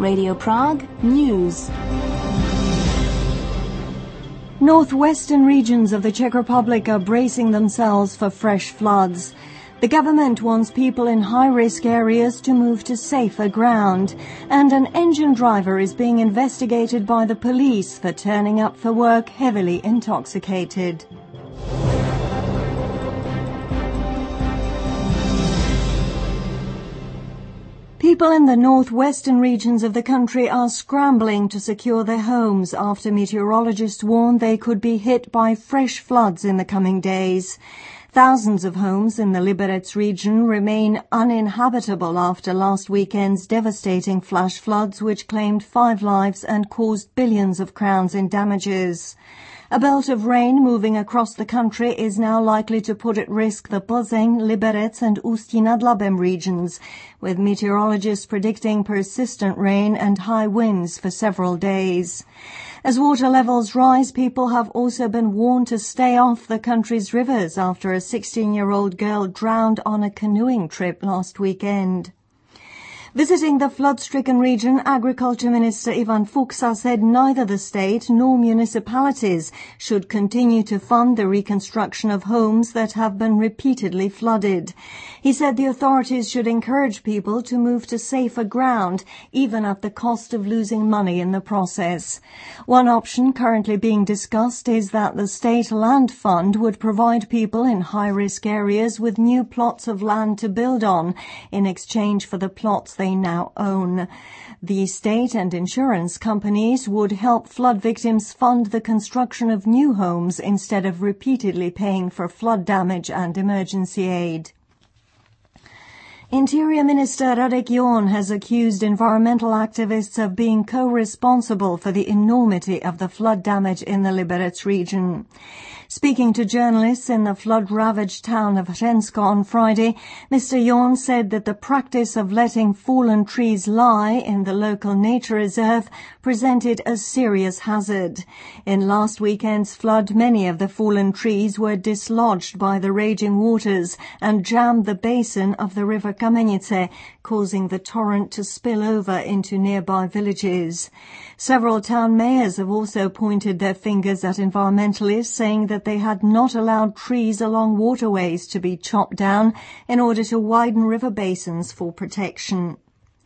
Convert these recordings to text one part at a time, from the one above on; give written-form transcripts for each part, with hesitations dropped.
Radio Prague News. Northwestern regions of the Czech Republic are bracing themselves for fresh floods. The government wants people in high-risk areas to move to safer ground, and an engine driver is being investigated by the police for turning up for work heavily intoxicated. People in the northwestern regions of the country are scrambling to secure their homes after meteorologists warn they could be hit by fresh floods in the coming days. Thousands of homes in the Liberec region remain uninhabitable after last weekend's devastating flash floods which claimed 5 lives and caused billions of crowns in damages. A belt of rain moving across the country is now likely to put at risk the Plzeň, Liberec and Ústí nad Labem regions, with meteorologists predicting persistent rain and high winds for several days. As water levels rise, people have also been warned to stay off the country's rivers after a 16-year-old girl drowned on a canoeing trip last weekend. Visiting the flood-stricken region, Agriculture Minister Ivan Fuksa said neither the state nor municipalities should continue to fund the reconstruction of homes that have been repeatedly flooded. He said the authorities should encourage people to move to safer ground, even at the cost of losing money in the process. One option currently being discussed is that the State Land Fund would provide people in high-risk areas with new plots of land to build on in exchange for the plots they now own. The state and insurance companies would help flood victims fund the construction of new homes instead of repeatedly paying for flood damage and emergency aid. Interior Minister Radek Jón has accused environmental activists of being co-responsible for the enormity of the flood damage in the Liberec region. Speaking to journalists in the flood-ravaged town of Hřensko on Friday, Mr. Jón said that the practice of letting fallen trees lie in the local nature reserve presented a serious hazard. In last weekend's flood, many of the fallen trees were dislodged by the raging waters and jammed the basin of the river Kamenice, causing the torrent to spill over into nearby villages. Several town mayors have also pointed their fingers at environmentalists, saying that they had not allowed trees along waterways to be chopped down in order to widen river basins for protection.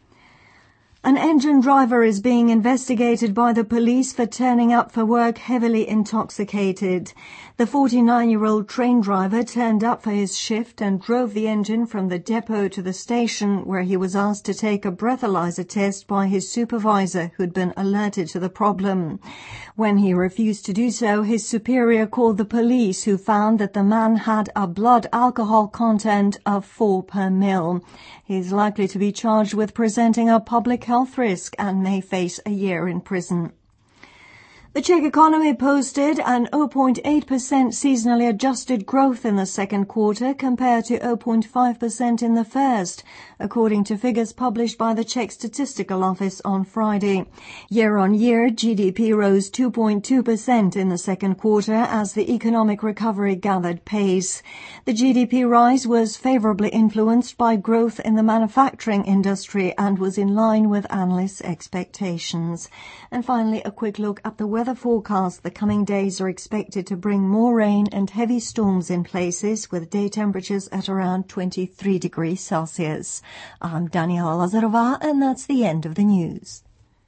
An engine driver is being investigated by the police for turning up for work heavily intoxicated. The 49-year-old train driver turned up for his shift and drove the engine from the depot to the station, where he was asked to take a breathalyzer test by his supervisor, who'd been alerted to the problem. When he refused to do so, his superior called the police, who found that the man had a blood alcohol content of 4 per mil. He is likely to be charged with presenting a public health risk and may face a year in prison. The Czech economy posted an 0.8% seasonally adjusted growth in the second quarter compared to 0.5% in the first, according to figures published by the Czech Statistical Office on Friday. Year-on-year, GDP rose 2.2% in the second quarter as the economic recovery gathered pace. The GDP rise was favorably influenced by growth in the manufacturing industry and was in line with analysts' expectations. And finally, a quick look at the weather forecast. The coming days are expected to bring more rain and heavy storms in places, with day temperatures at around 23 degrees Celsius. I'm Daniela Lazarová, and that's the end of the news.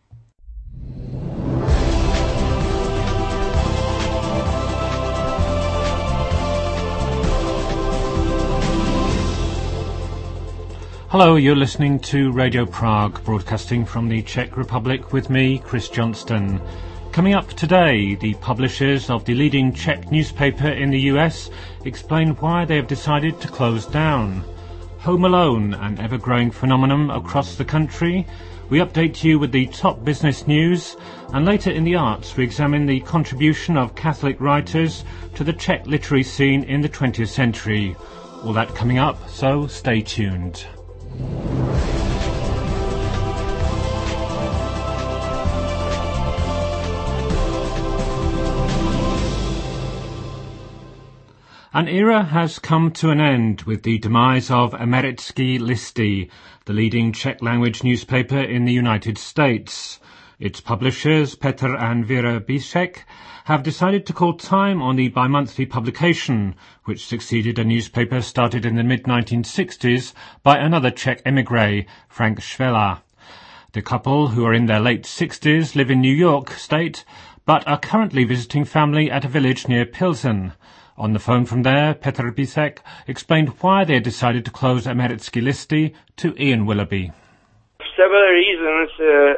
Hello, you're listening to Radio Prague, broadcasting from the Czech Republic with me, Chris Johnston. Coming up today, the publishers of the leading Czech newspaper in the US explain why they have decided to close down. Home Alone, an ever-growing phenomenon across the country. We update you with the top business news, and later in the arts we examine the contribution of Catholic writers to the Czech literary scene in the 20th century. All that coming up, so stay tuned. An era has come to an end with the demise of Americký listy, the leading Czech-language newspaper in the United States. Its publishers, Petr and Vera Bíšek, have decided to call time on the bi-monthly publication, which succeeded a newspaper started in the mid-1960s by another Czech émigré, Frank Švela. The couple, who are in their late 60s, live in New York State, but are currently visiting family at a village near Pilsen. On the phone from there, Petr Bíšek explained why they had decided to close Americký listy to Ian Willoughby. Several reasons,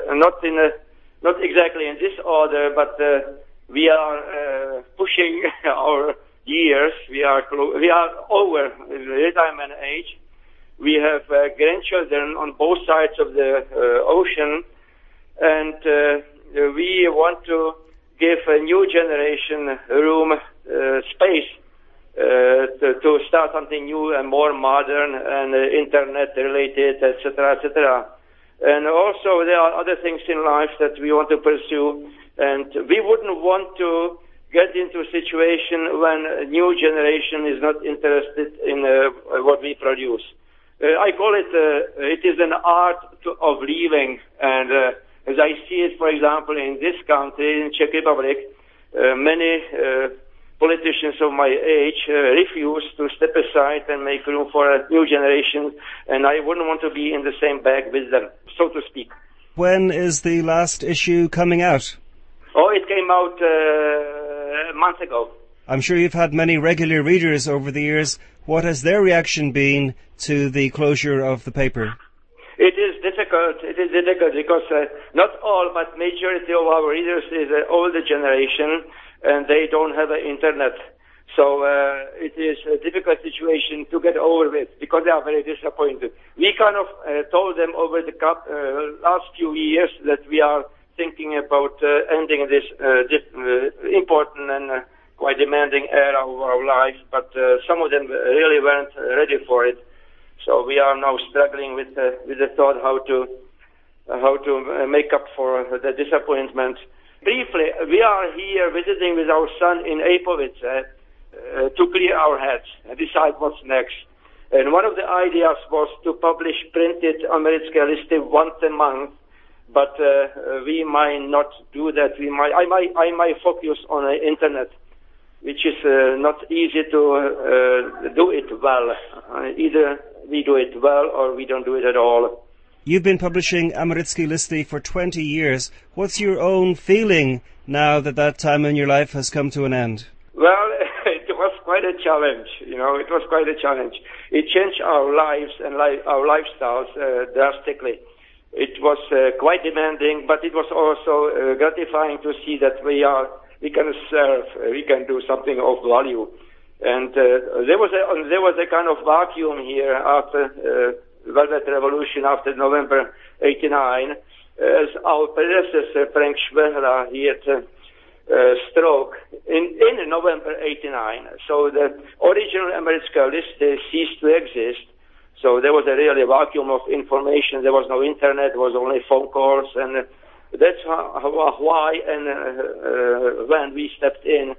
not exactly in this order, but we are pushing our years. We are over retirement age. We have grandchildren on both sides of the ocean, and we want to give a new generation room, space to start something new and more modern and internet-related, etc., etc. And also there are other things in life that we want to pursue, and we wouldn't want to get into a situation when a new generation is not interested in what we produce. I call it, it is an art of leaving, and as I see it, for example, in this country, in Czech Republic, many politicians of my age refuse to step aside and make room for a new generation, and I wouldn't want to be in the same bag with them, so to speak. When is the last issue coming out? Oh, it came out a month ago. I'm sure you've had many regular readers over the years. What has their reaction been to the closure of the paper? It is difficult. It is difficult because not all, but majority of our readers is an older generation, and they don't have an internet. So it is a difficult situation to get over with because they are very disappointed. We kind of told them over the last few years that we are thinking about ending this important and quite demanding era of our life, but some of them really weren't ready for it. So we are now struggling with the thought how to make up for the disappointment. Briefly, we are here visiting with our son in Apovitz to clear our heads and decide what's next. And one of the ideas was to publish printed Americké listy once a month, but we might not do that. I might focus on the internet, which is not easy to do it well. Either we do it well or we don't do it at all. You've been publishing Americký listy for 20 years. What's your own feeling now that that time in your life has come to an end? Well, it was quite a challenge, it was quite a challenge. It changed our lives and our lifestyles drastically. It was quite demanding, but it was also gratifying to see that we can serve, we can do something of value. And there was a kind of vacuum here after Velvet Revolution, after November 89, as our predecessor Frank Švela, he had stroke in November 89. So the original Americké listy ceased to exist. So there was a really vacuum of information. There was no internet. There was only phone calls, and that's why and when we stepped in,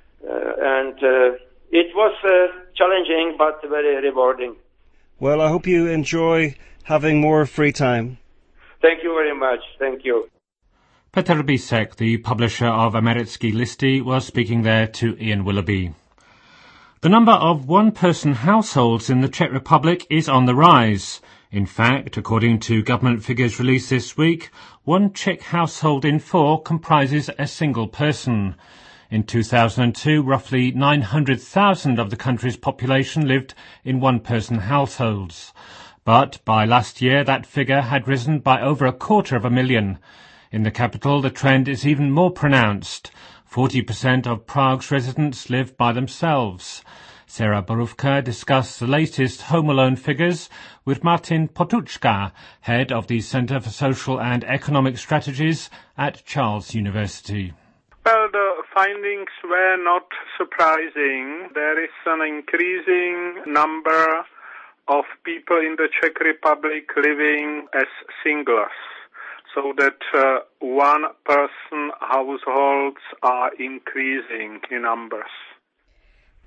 and it was challenging but very rewarding. Well, I hope you enjoy having more free time. Thank you very much. Thank you. Petr Bíšek, the publisher of Americký listy, was speaking there to Ian Willoughby. The number of one-person households in the Czech Republic is on the rise. In fact, according to government figures released this week, one Czech household in 4 comprises a single person. In 2002, roughly 900,000 of the country's population lived in one-person households. But by last year, that figure had risen by over 250,000. In the capital, the trend is even more pronounced. 40% of Prague's residents live by themselves. Sarah Borůvka discussed the latest Home Alone figures with Martin Potůčka, head of the Centre for Social and Economic Strategies at Charles University. Well, the findings were not surprising. There is an increasing number of people in the Czech Republic living as singles, so that one-person households are increasing in numbers.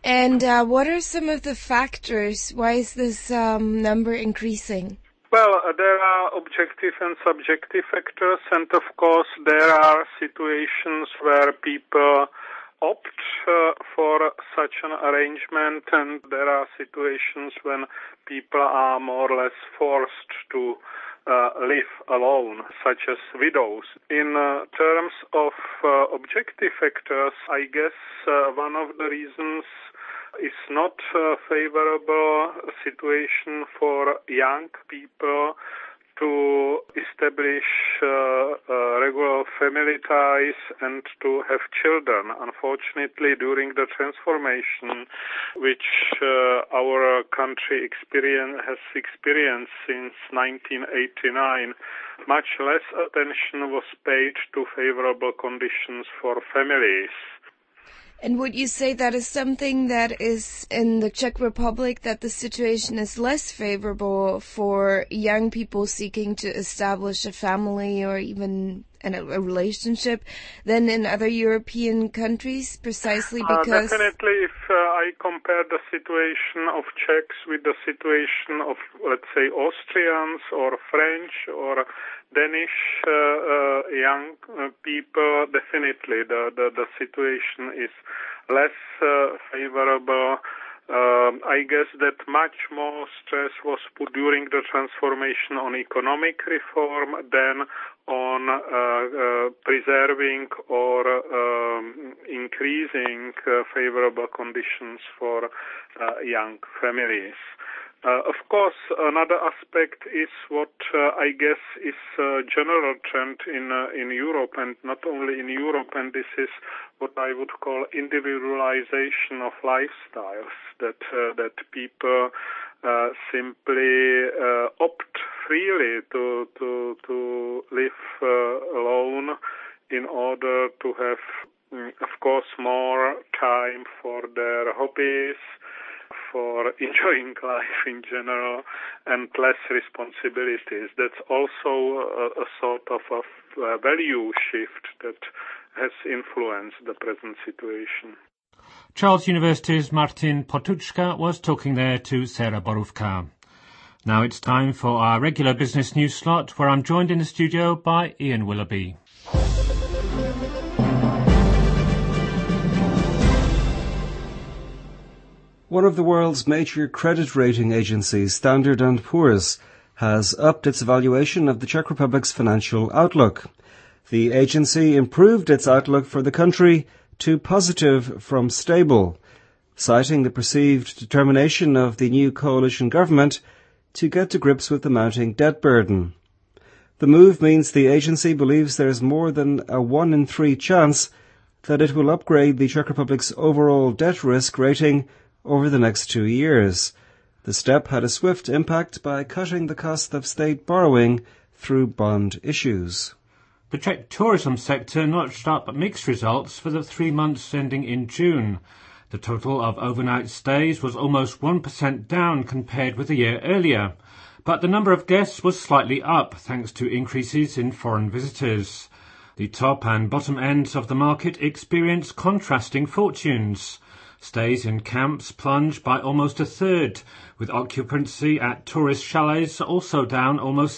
And what are some of the factors? Why is this number increasing? Well, there are objective and subjective factors, and of course there are situations where people opt for such an arrangement, and there are situations when people are more or less forced to live alone, such as widows. In terms of objective factors, I guess one of the reasons is not a favorable situation for young people to establish regular family ties and to have children. Unfortunately, during the transformation which our country has experienced since 1989, much less attention was paid to favorable conditions for families. And would you say that is something that is in the Czech Republic, that the situation is less favorable for young people seeking to establish a family or even a relationship than in other European countries, precisely because... Definitely, if I compare the situation of Czechs with the situation of, let's say, Austrians or French or Danish young people, definitely the situation is less favorable. I guess that much more stress was put during the transformation on economic reform than on preserving or increasing favorable conditions for young families. Of course, another aspect is what I guess is a general trend in Europe, and not only in Europe, and this is what I would call individualization of lifestyles, that people simply opt freely to live alone in order to have, of course, more time for their hobbies, for enjoying life in general, and less responsibilities. That's also a sort of a value shift that has influenced the present situation. Charles University's Martin Potuczka was talking there to Sarah Borówka. Now it's time for our regular business news slot, where I'm joined in the studio by Ian Willoughby. One of the world's major credit rating agencies, Standard & Poor's, has upped its evaluation of the Czech Republic's financial outlook. The agency improved its outlook for the country to positive from stable, citing the perceived determination of the new coalition government to get to grips with the mounting debt burden. The move means the agency believes there is more than a 1 in 3 chance that it will upgrade the Czech Republic's overall debt risk rating over the next 2 years. The step had a swift impact by cutting the cost of state borrowing through bond issues. The Czech tourism sector notched up mixed results for the 3 months ending in June. The total of overnight stays was almost 1% down compared with a year earlier, but the number of guests was slightly up thanks to increases in foreign visitors. The top and bottom ends of the market experienced contrasting fortunes. Stays in camps plunged by almost a third, with occupancy at tourist chalets also down almost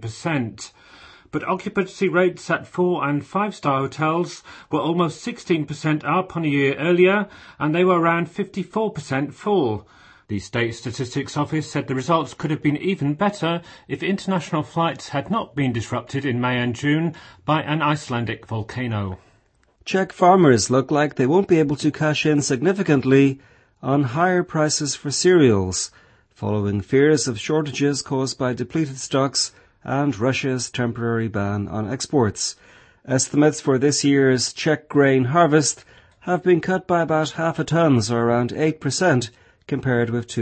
17%. But occupancy rates at 4- and 5-star hotels were almost 16% up on a year earlier, and they were around 54% full. The State Statistics Office said the results could have been even better if international flights had not been disrupted in May and June by an Icelandic volcano. Czech farmers look like they won't be able to cash in significantly on higher prices for cereals, following fears of shortages caused by depleted stocks and Russia's temporary ban on exports. Estimates for this year's Czech grain harvest have been cut by about half a tonnes, or around 8%, compared with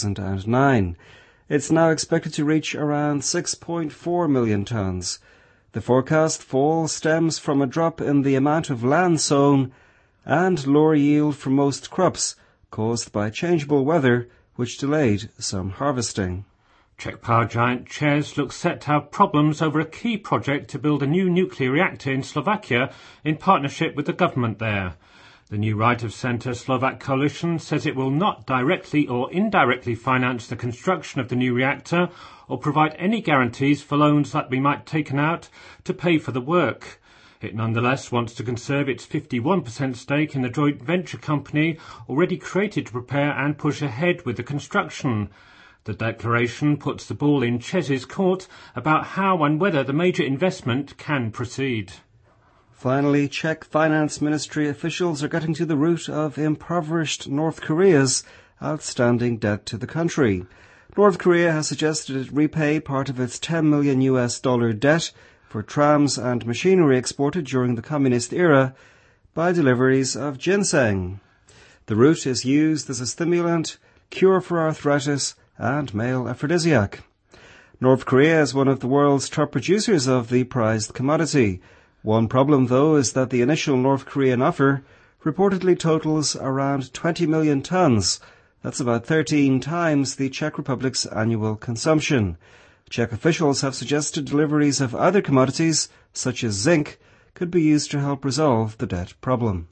2009. It's now expected to reach around 6.4 million tonnes. The forecast fall stems from a drop in the amount of land sown and lower yield for most crops, caused by changeable weather, which delayed some harvesting. Czech power giant ČEZ looks set to have problems over a key project to build a new nuclear reactor in Slovakia in partnership with the government there. The new right-of-centre Slovak coalition says it will not directly or indirectly finance the construction of the new reactor or provide any guarantees for loans that might be taken out to pay for the work. It nonetheless wants to conserve its 51% stake in the joint venture company already created to prepare and push ahead with the construction. The declaration puts the ball in ČEZ's court about how and whether the major investment can proceed. Finally, Czech Finance Ministry officials are getting to the root of impoverished North Korea's outstanding debt to the country. North Korea has suggested it repay part of its $10 million debt for trams and machinery exported during the communist era by deliveries of ginseng. The root is used as a stimulant, cure for arthritis, and male aphrodisiac. North Korea is one of the world's top producers of the prized commodity. One problem, though, is that the initial North Korean offer reportedly totals around 20 million tons. That's about 13 times the Czech Republic's annual consumption. Czech officials have suggested deliveries of other commodities, such as zinc, could be used to help resolve the debt problem.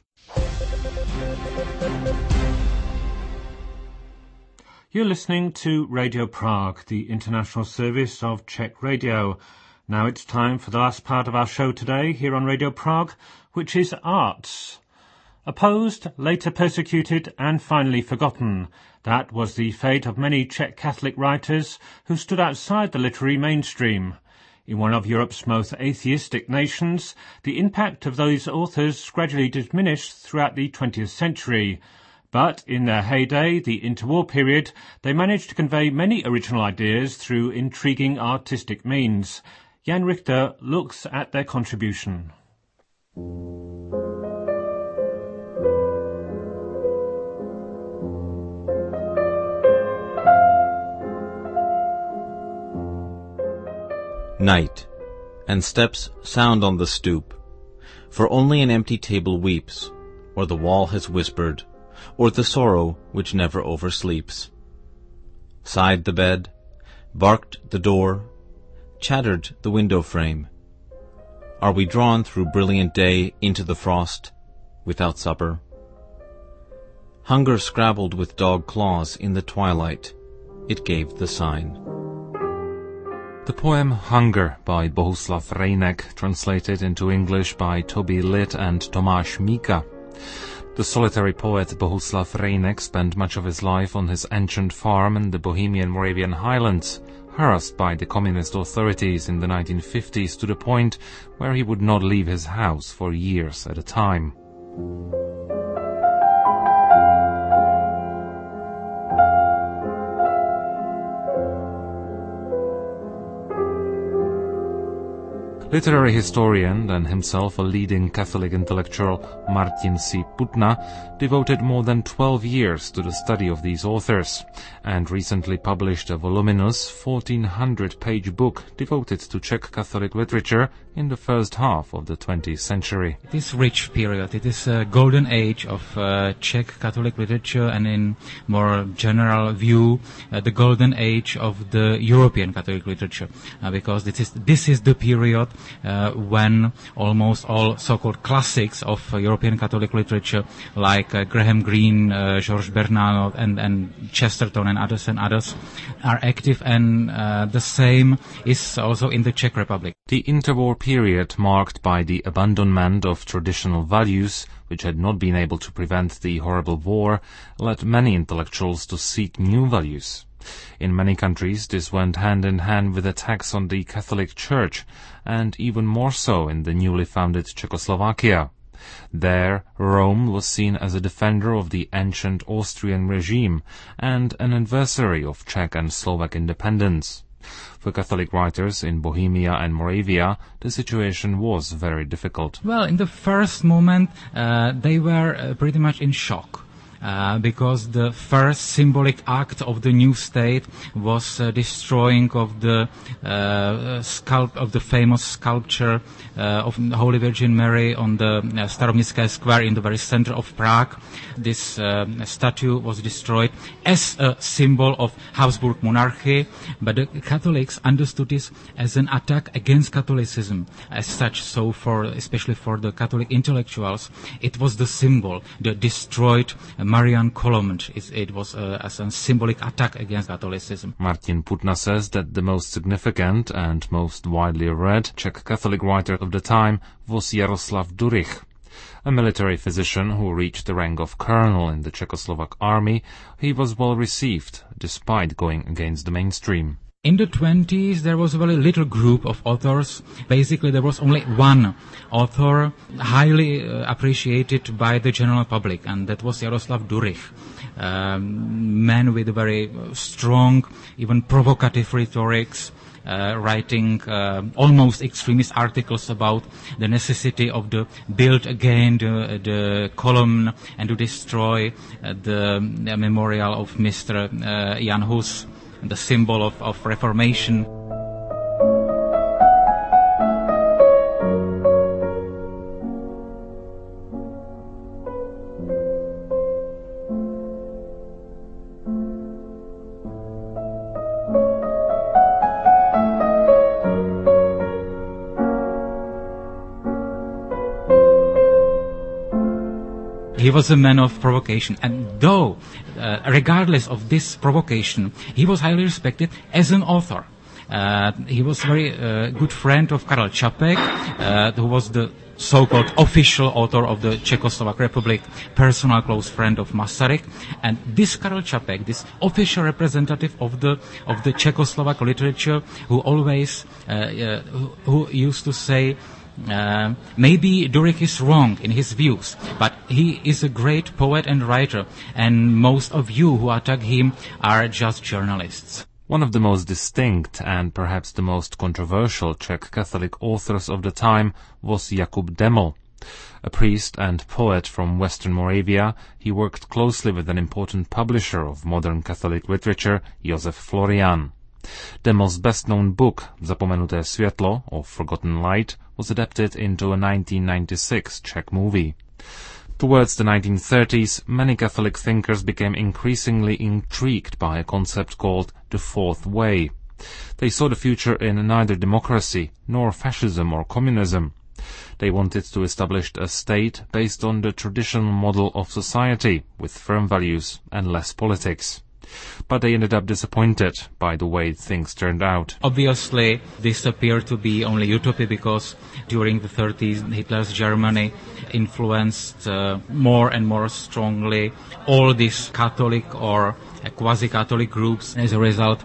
You're listening to Radio Prague, the international service of Czech Radio. Now it's time for the last part of our show today here on Radio Prague, which is arts. Opposed, later persecuted, and finally forgotten. That was the fate of many Czech Catholic writers who stood outside the literary mainstream. In one of Europe's most atheistic nations, the impact of those authors gradually diminished throughout the 20th century. But in their heyday, the interwar period, they managed to convey many original ideas through intriguing artistic means. Jan Richter looks at their contribution. Night, and steps sound on the stoop, for only an empty table weeps, or the wall has whispered, or the sorrow which never oversleeps. Sighed the bed, barked the door, chattered the window frame. Are we drawn through brilliant day into the frost, without supper? Hunger scrabbled with dog claws in the twilight. It gave the sign. The poem Hunger by Bohuslav Rejnek, translated into English by Toby Litt and Tomáš Mika. The solitary poet Bohuslav Rejnek spent much of his life on his ancient farm in the Bohemian Moravian highlands, harassed by the communist authorities in the 1950s to the point where he would not leave his house for years at a time. Literary historian and himself a leading Catholic intellectual, Martin C. Putna, devoted more than 12 years to the study of these authors, and recently published a voluminous 1,400-page book devoted to Czech Catholic literature in the first half of the 20th century. This rich period, it is a golden age of Czech Catholic literature, and in more general view, the golden age of the European Catholic literature, because this is the period when almost all so-called classics of European Catholic literature, like Graham Greene, Georges Bernanos, and Chesterton and others, are active, and the same is also in the Czech Republic. The interwar period, marked by the abandonment of traditional values, which had not been able to prevent the horrible war, led many intellectuals to seek new values. In many countries, this went hand in hand with attacks on the Catholic Church, and even more so in the newly founded Czechoslovakia. There, Rome was seen as a defender of the ancient Austrian regime and an adversary of Czech and Slovak independence. For Catholic writers in Bohemia and Moravia, the situation was very difficult. Well, in the first moment, they were pretty much in shock. because the first symbolic act of the new state was destroying of the famous sculpture of Holy Virgin Mary on the Staroměstské Square in the very center of Prague. This statue was destroyed as a symbol of Habsburg monarchy, but the Catholics understood this as an attack against Catholicism as such. So especially for the Catholic intellectuals, it was the symbol, the destroyed Marian column. It was as a symbolic attack against Catholicism. Martin Putna says that the most significant and most widely read Czech Catholic writer of the time was Jaroslav Durich. A military physician who reached the rank of colonel in the Czechoslovak army. He was well received, despite going against the mainstream. In the 20s, there was a very little group of authors. Basically, there was only one author highly appreciated by the general public, and that was Jaroslav Durich. Man with very strong, even provocative rhetorics, writing almost extremist articles about the necessity of the build again the column and to destroy the memorial of Mr. Jan Hus, the symbol of Reformation. He was a man of provocation, and though, regardless of this provocation, he was highly respected as an author. He was very good friend of Karel Čapek, who was the so-called official author of the Czechoslovak Republic, personal close friend of Masaryk. And this Karel Čapek, this official representative of the Czechoslovak literature, who always who used to say, maybe Durich is wrong in his views, but he is a great poet and writer, and most of you who attack him are just journalists. One of the most distinct and perhaps the most controversial Czech Catholic authors of the time was Jakub Deml. A priest and poet from Western Moravia, he worked closely with an important publisher of modern Catholic literature, Josef Florian. Deml's best-known book, Zapomenuté světlo, or Forgotten Light, was adapted into a 1996 Czech movie. Towards the 1930s, many Catholic thinkers became increasingly intrigued by a concept called the Fourth Way. They saw the future in neither democracy nor fascism or communism. They wanted to establish a state based on the traditional model of society, with firm values and less politics. But they ended up disappointed by the way things turned out. Obviously, this appeared to be only utopia because during the 30s, Hitler's Germany influenced more and more strongly all these Catholic or quasi-Catholic groups. As a result,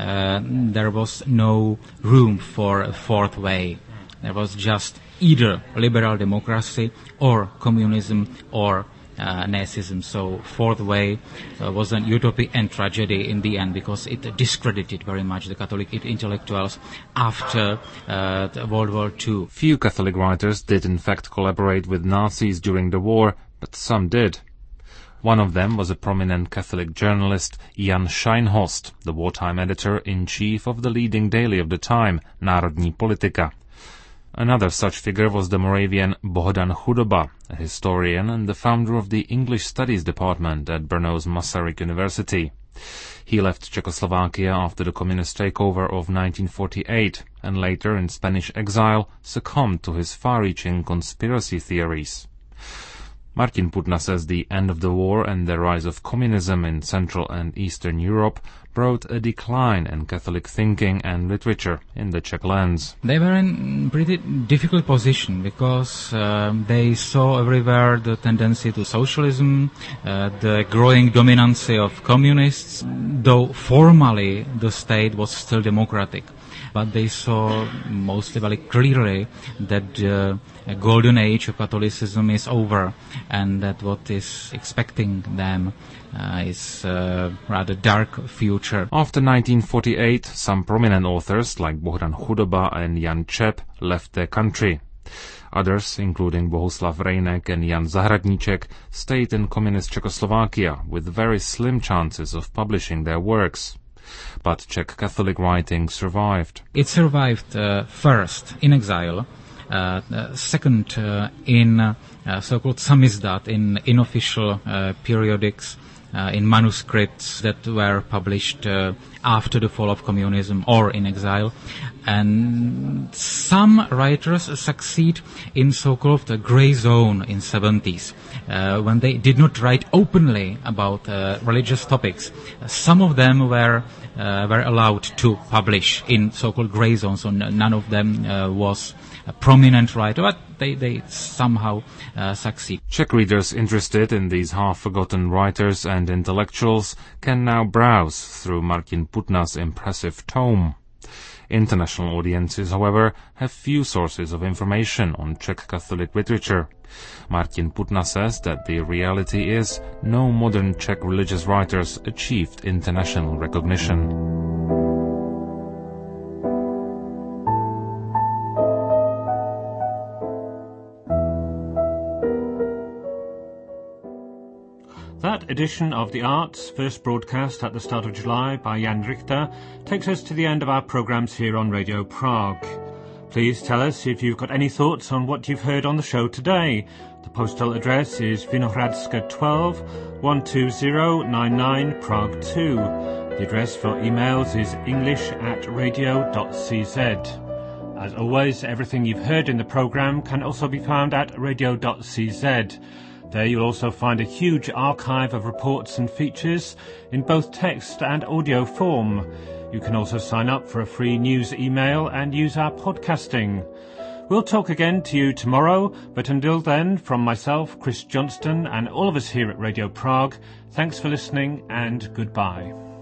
there was no room for a fourth way. There was just either liberal democracy or communism or Nazism. So fourth way was an utopia and tragedy in the end, because it discredited very much the Catholic intellectuals after World War II. Few Catholic writers did in fact collaborate with Nazis during the war, but some did. One of them was a prominent Catholic journalist, Jan Scheinhorst, the wartime editor-in-chief of the leading daily of the time, Národní politika. Another such figure was the Moravian Bohdan Chudoba, a historian and the founder of the English Studies department at Brno's Masaryk University. He left Czechoslovakia after the communist takeover of 1948 and later, in Spanish exile, succumbed to his far-reaching conspiracy theories. Martin Putna says the end of the war and the rise of communism in Central and Eastern Europe brought a decline in Catholic thinking and literature in the Czech lands. They were in pretty difficult position because they saw everywhere the tendency to socialism, the growing dominance of communists, though formally the state was still democratic. But they saw mostly very clearly that the golden age of Catholicism is over, and that what is expecting them is a rather dark future. After 1948, some prominent authors like Bohdan Chudoba and Jan Čep left their country. Others, including Bohuslav Rejnek and Jan Zahradníček, stayed in communist Czechoslovakia with very slim chances of publishing their works. But Czech Catholic writing survived. It survived first in exile, second in so-called samizdat, in unofficial periodics, in manuscripts that were published after the fall of communism or in exile. And some writers succeed in so-called grey zone in 70s, when they did not write openly about religious topics. Some of them were allowed to publish in so-called grey zone, so none of them was a prominent writer, but they somehow succeed. Czech readers interested in these half-forgotten writers and intellectuals can now browse through Martin Putna's impressive tome. International audiences, however, have few sources of information on Czech Catholic literature. Martin Putna says that the reality is no modern Czech religious writers achieved international recognition. That edition of The Arts, first broadcast at the start of July by Jan Richter, takes us to the end of our programmes here on Radio Prague. Please tell us if you've got any thoughts on what you've heard on the show today. The postal address is Vinohradska 12, 12099 Prague 2. The address for emails is english@radio.cz. As always, everything you've heard in the programme can also be found at radio.cz. There you'll also find a huge archive of reports and features in both text and audio form. You can also sign up for a free news email and use our podcasting. We'll talk again to you tomorrow, but until then, from myself, Chris Johnston, and all of us here at Radio Prague, thanks for listening and goodbye.